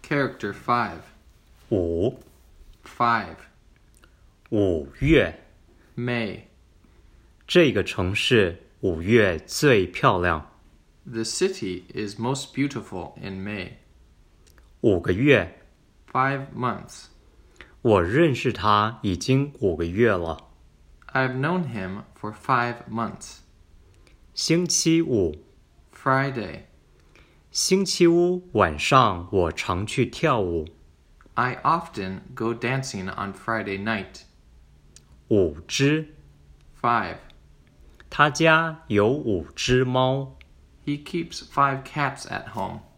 Character 5. 5 5. 5月 May. 这个城市5月最漂亮。 The city is most beautiful in May. 5个月 5 months. 我认识他已经5个月了。 I've known him for 5 months. 星期五 Friday. 星期五晚上我常去跳舞。 I often go dancing on Friday night. 5只 5. 他家有5只猫。 He keeps 5 cats at home.